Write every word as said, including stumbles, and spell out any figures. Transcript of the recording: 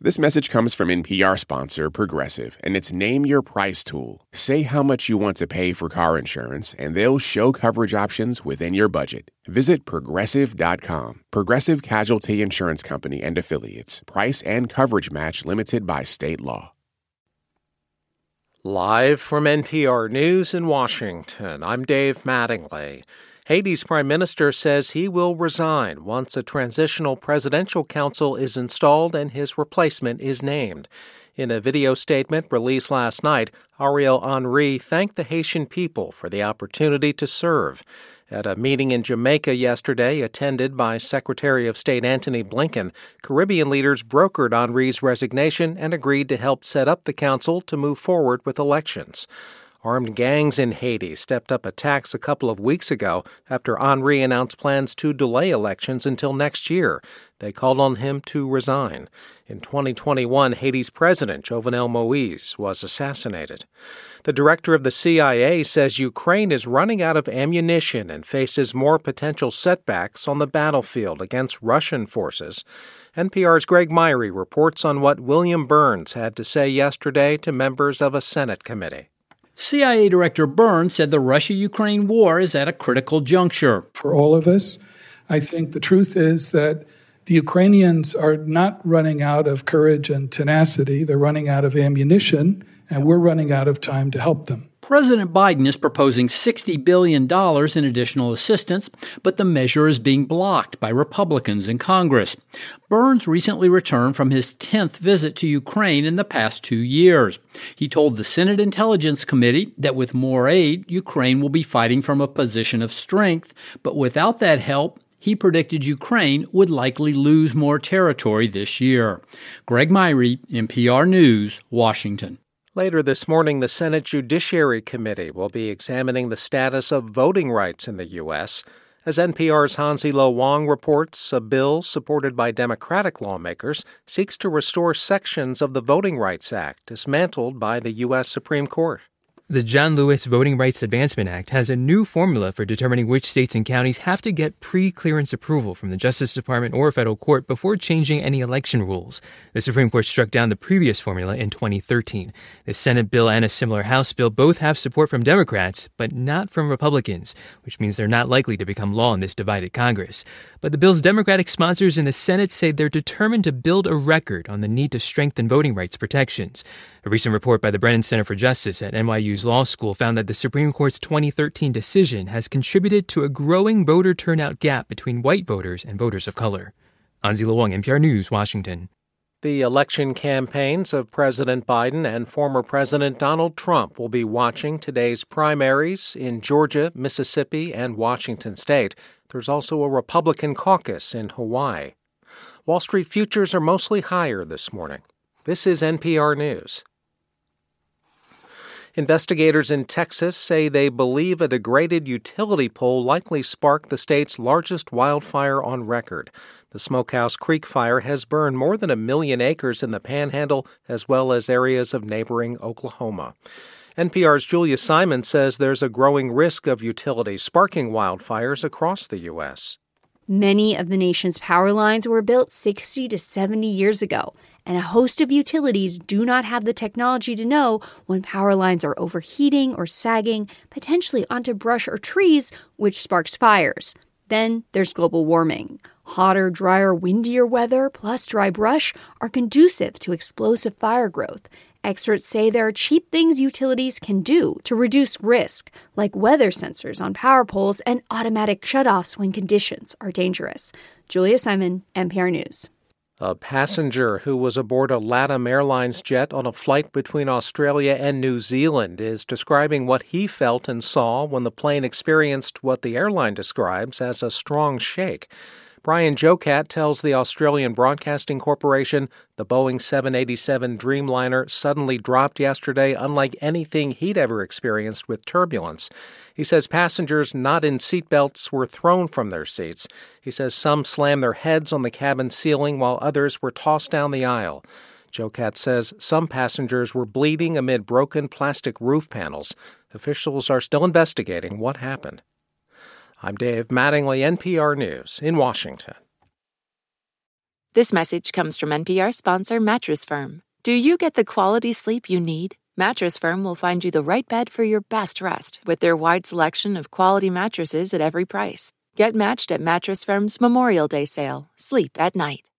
This message comes from N P R sponsor Progressive and its Name Your Price tool. Say how much you want to pay for car insurance, and they'll show coverage options within your budget. Visit Progressive dot com. Progressive Casualty Insurance Company and Affiliates. Price and coverage match limited by state law. Live from N P R News in Washington, I'm Dave Mattingly. Haiti's prime minister says he will resign once a transitional presidential council is installed and his replacement is named. In a video statement released last night, Ariel Henry thanked the Haitian people for the opportunity to serve. At a meeting in Jamaica yesterday, attended by Secretary of State Antony Blinken, Caribbean leaders brokered Henry's resignation and agreed to help set up the council to move forward with elections. Armed gangs in Haiti stepped up attacks a couple of weeks ago after Henry announced plans to delay elections until next year. They called on him to resign. In twenty twenty-one, Haiti's president, Jovenel Moïse, was assassinated. The director of the C I A says Ukraine is running out of ammunition and faces more potential setbacks on the battlefield against Russian forces. N P R's Greg Myrie reports on what William Burns had to say yesterday to members of a Senate committee. C I A Director Burns said the Russia-Ukraine war is at a critical juncture. For all of us, I think the truth is that the Ukrainians are not running out of courage and tenacity. They're running out of ammunition, and we're running out of time to help them. President Biden is proposing sixty billion dollars in additional assistance, but the measure is being blocked by Republicans in Congress. Burns recently returned from his tenth visit to Ukraine in the past two years. He told the Senate Intelligence Committee that with more aid, Ukraine will be fighting from a position of strength, but without that help, he predicted Ukraine would likely lose more territory this year. Greg Myrie, N P R News, Washington. Later this morning, the Senate Judiciary Committee will be examining the status of voting rights in the U S. As N P R's Hansi Lo Wang reports, a bill supported by Democratic lawmakers seeks to restore sections of the Voting Rights Act dismantled by the U S Supreme Court. The John Lewis Voting Rights Advancement Act has a new formula for determining which states and counties have to get pre-clearance approval from the Justice Department or federal court before changing any election rules. The Supreme Court struck down the previous formula in twenty thirteen. The Senate bill and a similar House bill both have support from Democrats, but not from Republicans, which means they're not likely to become law in this divided Congress. But the bill's Democratic sponsors in the Senate say they're determined to build a record on the need to strengthen voting rights protections. A recent report by the Brennan Center for Justice at N Y U's Law School found that the Supreme Court's twenty thirteen decision has contributed to a growing voter turnout gap between white voters and voters of color. Hansi Lo Wang, N P R News, Washington. The election campaigns of President Biden and former President Donald Trump will be watching today's primaries in Georgia, Mississippi, and Washington state. There's also a Republican caucus in Hawaii. Wall Street futures are mostly higher this morning. This is N P R News. Investigators in Texas say they believe a degraded utility pole likely sparked the state's largest wildfire on record. The Smokehouse Creek fire has burned more than a million acres in the Panhandle, as well as areas of neighboring Oklahoma. N P R's Julia Simon says there's a growing risk of utilities sparking wildfires across the U S. Many of the nation's power lines were built sixty to seventy years ago, and a host of utilities do not have the technology to know when power lines are overheating or sagging, potentially onto brush or trees, which sparks fires. Then there's global warming. Hotter, drier, windier weather plus dry brush are conducive to explosive fire growth. Experts say there are cheap things utilities can do to reduce risk, like weather sensors on power poles and automatic shutoffs when conditions are dangerous. Julia Simon, N P R News. A passenger who was aboard a LATAM Airlines jet on a flight between Australia and New Zealand is describing what he felt and saw when the plane experienced what the airline describes as a strong shake. Brian Jocat tells the Australian Broadcasting Corporation the Boeing seven eighty-seven Dreamliner suddenly dropped yesterday unlike anything he'd ever experienced with turbulence. He says passengers not in seatbelts were thrown from their seats. He says some slammed their heads on the cabin ceiling while others were tossed down the aisle. Jocat says some passengers were bleeding amid broken plastic roof panels. Officials are still investigating what happened. I'm Dave Mattingly, N P R News in Washington. This message comes from N P R sponsor Mattress Firm. Do you get the quality sleep you need? Mattress Firm will find you the right bed for your best rest with their wide selection of quality mattresses at every price. Get matched at Mattress Firm's Memorial Day sale. Sleep at night.